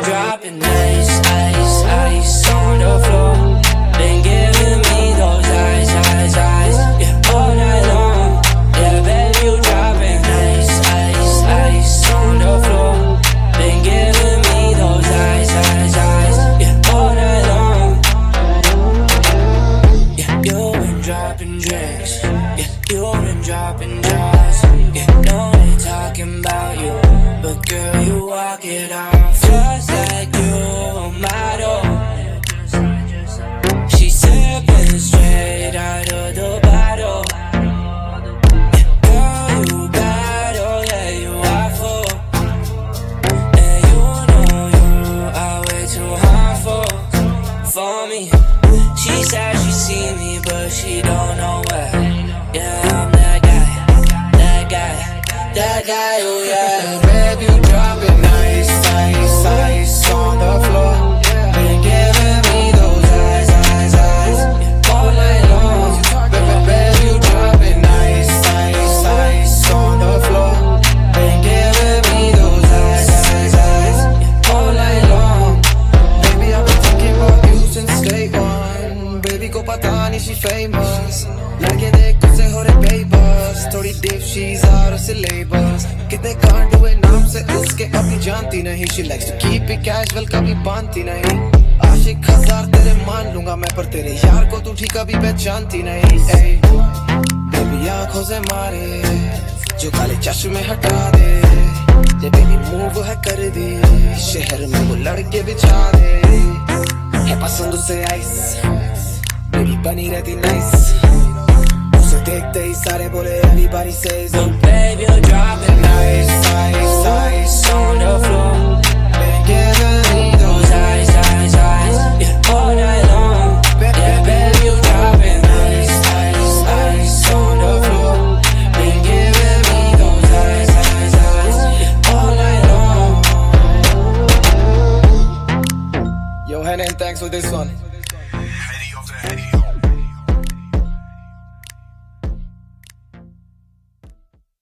dropping ice, ice, ice on the floor. Been giving me those eyes, eyes, eyes, yeah, all night long. Yeah, babe, you dropping ice, ice, ice on the floor. Been giving me those eyes, eyes, eyes, yeah, all night long. Yeah, you been dropping drinks, yeah, you been dropping jaws. Yeah, no they talking about you, but girl, you walk it off just like you model. She sipping straight out of the bottle. Yeah, girl, you bad, oh yeah, you awful. And you know you are way too harmful for me. She said she see me, but she don't know where. Yeah, I'm that guy, oh yeah. Babe, you dropping ice, ice, ice on the floor. Been giving me those eyes, eyes, eyes, all night long. Babe, you dropping ice, ice, ice on the floor. Been giving me those eyes, eyes, eyes, all night long. Baby, I've been thinking about you since day one. Baby को पता नहीं she famous. लगे देख उसे हो रहे papers. थोड़ी deep, she's out of syllabus. कितने कांड हुए नाम से उसके अभी जानती नहीं. She likes to keep it casual, कभी बांधती नहीं. आशिक हजार तेरे मान लूंगा मैं, पर तेरे यार को तू ठीक कभी पहचानती नहीं. Baby आंखों से मारे जो काले चश्मे हटा दे. ये baby move है कर दे, शहर में वो लड़के बिछा दे. है पसंद उसे ice, baby बनी रहती nice. उसे देखते ही सारे बोले everybody says, oh baby, you're dropping ice, ice, ice on the floor. Been giving me Those eyes, eyes, eyes, yeah, all night long. Yeah, baby, you dropping ice, ice, ice on the floor. Been giving me those eyes, eyes, eyes, yeah, all night long. Yo, Henny, thanks for this one.